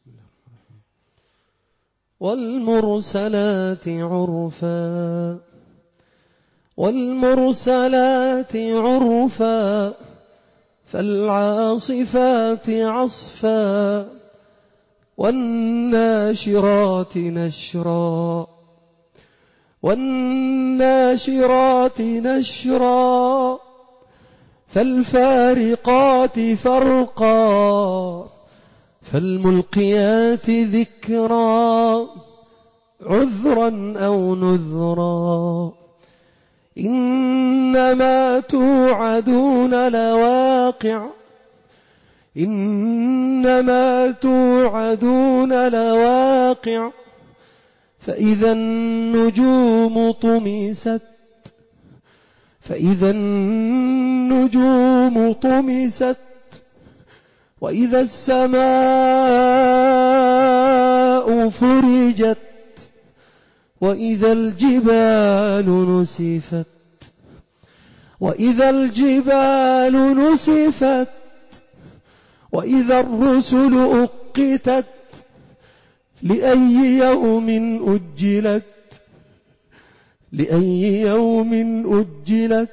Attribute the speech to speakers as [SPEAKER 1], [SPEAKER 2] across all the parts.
[SPEAKER 1] والمرسلات عرفا والمرسلات عرفا فالعاصفات عصفا والناشرات نشرا والناشرات نشرا فالفارقات فرقا فالملقيات ذكرا عذرا أو نذرا إنما توعدون لواقع إنما توعدون لواقع فإذا النجوم طمست فإذا النجوم طمست وإذا السماء فرجت وإذا الجبال نسفت وإذا الجبال نسفت وإذا الرسل أقتت لأي يوم أجلت لأي يوم أجلت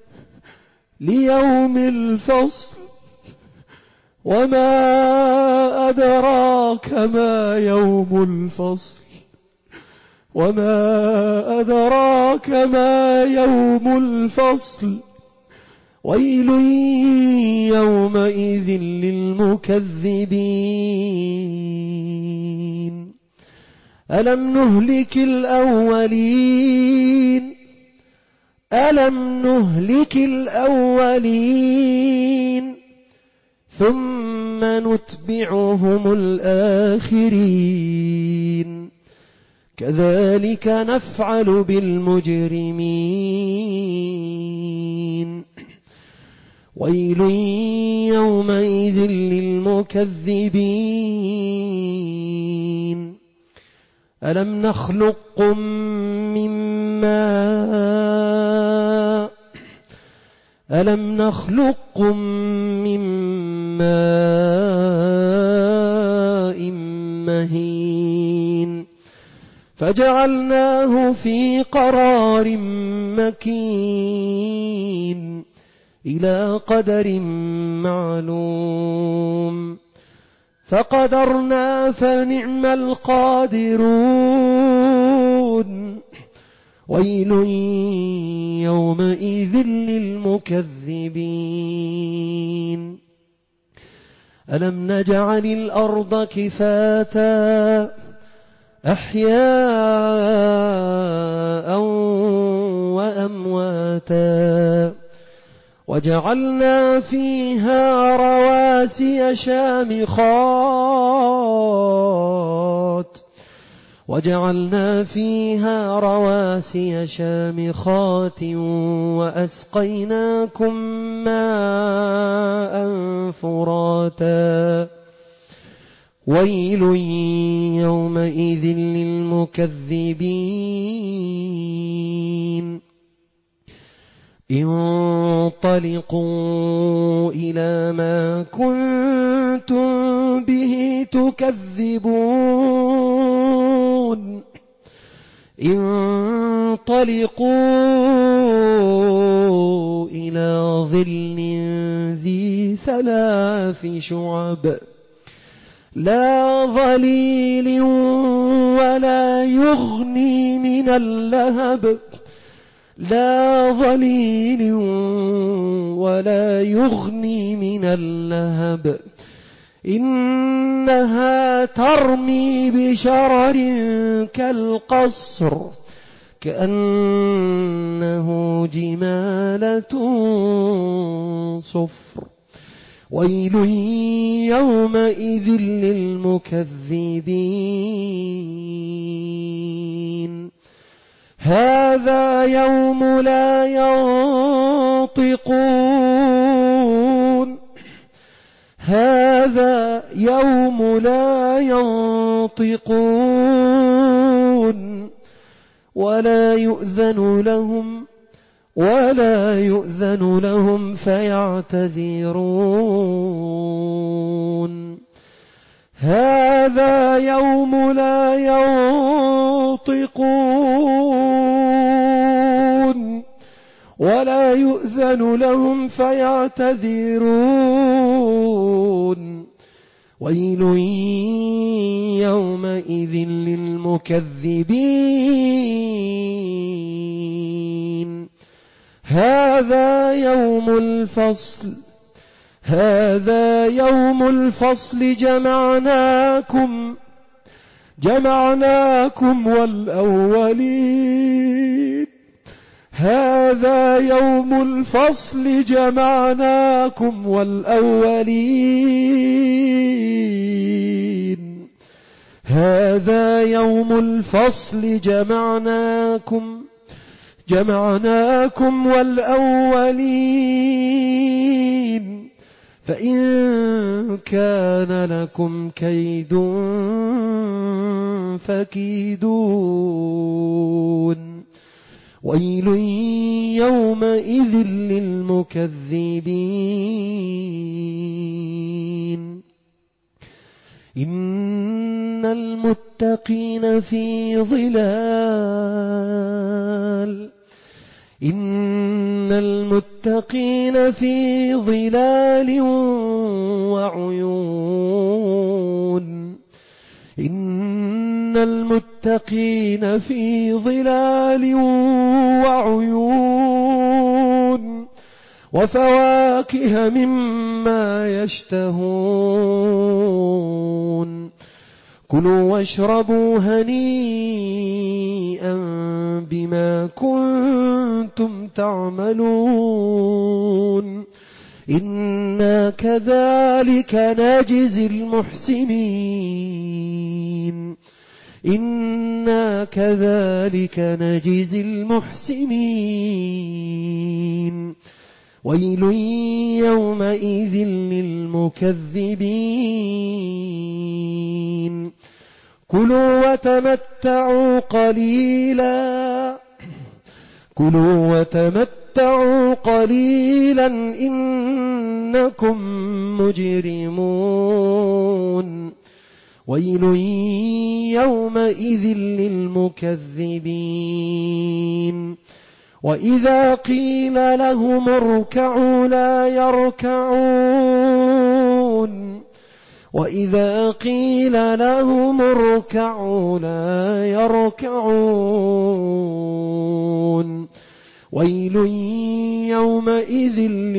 [SPEAKER 1] ليوم الفصل وما أدراك ما يوم الفصل وما أدراك ما يوم الفصل ويل يومئذ للمكذبين ألم نهلك الأولين ألم نهلك الأولين ثم نتبعهم الآخرين كذلك نفعل بالمجرمين ويل يومئذ للمكذبين ألم نخلقكم من ماء ألم نخلقكم من ماء مهين فجعلناه في قرار مكين إلى قدر معلوم فقدرنا فنعم القادرون ويل يومئذ للمكذبين ألم نجعل الأرض كفاتا أحياء وأمواتا وجعلنا فيها رواسي شامخات وأسقيناكم ماء فراتا ويل يومئذ للمكذبين انطلقوا إلى ما كنتم به تكذبون انطلقوا إلى ظل ذي 3 شعب لا ظليل ولا يغني من اللهب لا ظليل ولا يغني من اللهب إنها ترمي بشرر كالقصر كأنه جمالة صفر ويل يومئذ للمكذبين هذا يوم لا ينطقون هذا يوم لا ينطقون ولا يؤذن لهم فيعتذرون هذا يوم لا ينطقون ولا يؤذن لهم فيعتذرون ويل يومئذ للمكذبين هذا يوم الفصل جمعناكم والأولين هذا يوم الفصل جمعناكم والأولين هذا يوم الفصل جمعناكم والأولين فإن كان لكم كيد فكيدون ويل يومئذ للمكذبين إن المتقين في ظلال وعيون إن المتقين في ظلال وعيون وفواكه مما يشتهون كلوا واشربوا هنيئا بما كنتم تعملون إنا كذلك نجزي المحسنين ويل يومئذ للمكذبين كلوا وتمتعوا قليلا إنكم مجرمون ويل يومئذ للمكذبين وإذا قيل لهم اركعوا لا يركعون ويل يومئذ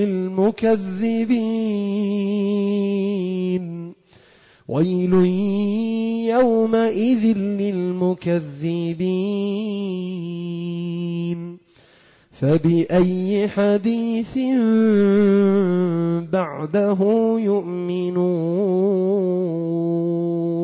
[SPEAKER 1] للمكذبين فبأي حديث بعده يؤمنون